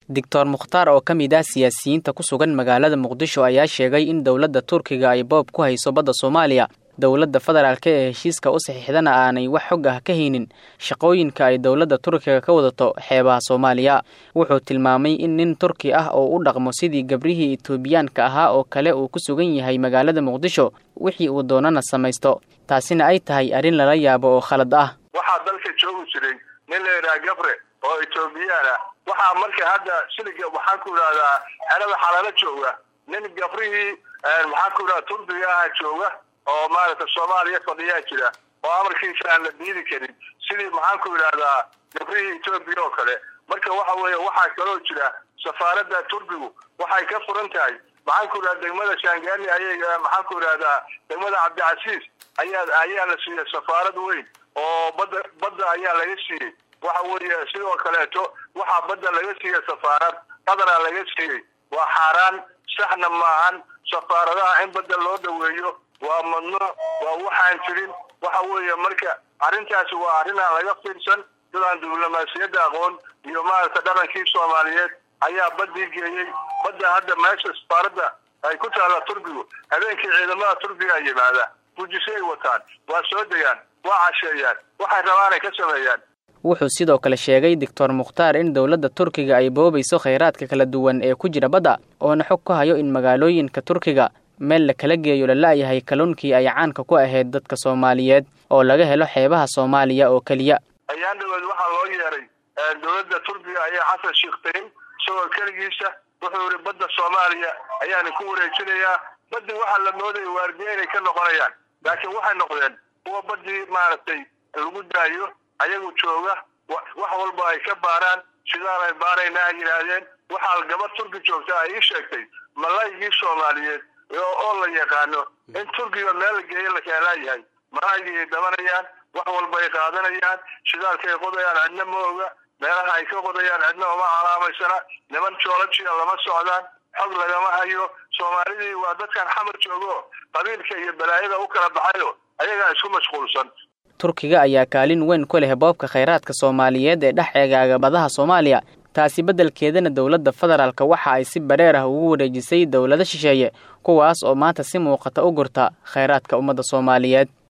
Dr. Mukhtaar oo ka mid ah siyaasiyiinta ku sugan magaalada Muqdisho ayaa sheegay in dawladda Turkiga ay boob ku hayso badda Soomaaliya. Dawladda federaalka ee heshiiska u saxiixdana aanay wax xog ah ka haynin shaqooyinka ay dawladda Turkiga ka wadato xeebaha Soomaaliya. Wuxuu tilmaamay in nin Turki ah oo u dhaqmo sidii gabrihii Itoobiyaanka ahaa oo kale uu ku sugan yahay magaalada Muqdisho wixii uu doonana samaysto. Taasina ay tahay arrin lala yaabo oo khalad ah. Waxa dalka joogu jiray nin la yiraahdo gabre oo Itoobiyaan ah waxa markii hadda shiliga waxaan ku raadaa xalada xalala jooga nin gabrihii waxaan ku raadaa Turkiga ah jooga oo maarta Soomaaliya fadhiya jira oo amarkiisa aan la diidi karin sidii maxaan ku raadaa gabrihii Itoobiya oo kale marka waxa weeye waxa kale oo jira safaaradda Turkigu waxay ka furan tahay maxaan ku raadaa degmada Shaangani ayaga maxaan ku raaddaa degmada Cabdicaziz ayaa la siiyay safaarad weyn oo badda ayaa laga siiyay waxa weeye sidoo kaleeto waxa badda laga siiyay safaarad qadara laga siiyay waa xaraan saxna maahan safaaradaha in badda loo dhaweeyo waa mamnuuc waa waxaan jirin waxa weeye marka arrintaasi waa arrin laga fiirsan dadaan diblomaasiyadda aqoon iyo maarta dhaqankii Soomaaliyeed ayaa badii geeyay badda hadda meesha safaaradda ay ku taala Turkigu habeenkii ciidamada Turkiga ay yimaada bujisay wataan waa soo degaan waa casheeyaan waxay rabaan ay ka sameeyaan. Wuxuu sidoo kale sheegay Dr. Mukhtaar in dawladda Turkiga ay boobayso kheyraadka kala duwan ee ku jira badda oo xog ku hayo in magaalooyinka Turkiga meel la kala geeyo la laayahay kalluunkii ay caanka ku ahayd dadka Soomaaliyeed oo laga helo xeebaha Soomaaliya oo kaliya. Ayaan dawlad waxa loo yeeray dawladda Turkiga ayaa Xasan Sheekh soo kaligiisa wuxuu yiri badda Soomaaliya ayaan ku wareejinayaa badda waxa la mooday waardiyeynay ka noqonayaan laakiin waxay noqdeen kuwa badii maartay lagu daayo ayagu jooga wax walba ay ka baaraan sidaan ay baarayna yiraahdeen waxa gabadh Turki joogta ay sheegtay malaayigii Soomaaliyeed oo la yaqaano in Turkiga meel geeyay la keenayahay malaayigii dabanayaan wax walba ay qaadanayaan sidaalkay qodayaan cidna mooga meelaha ay ka qodayaan cidna uma calaamaysana niman joolajiya lama socdaan xog lagama hayo Soomaalidii waa dadkan xamar joogo qabiilka iyo balaayada u kala baxayo ayaga isku mashquulsan. Turkiga ayaa kaalin weyn ku leh boobka kheyraadka Soomaaliyeed ee dhaxeegaaga badaha Soomaaliya. Taasi beddelkeedana dawladda federaalka waxa ay si bareer ah ugu wareejisay dawlado shisheeye kuwaas oo maanta si muuqata u gurta kheyraadka ummadda Soomaaliyeed.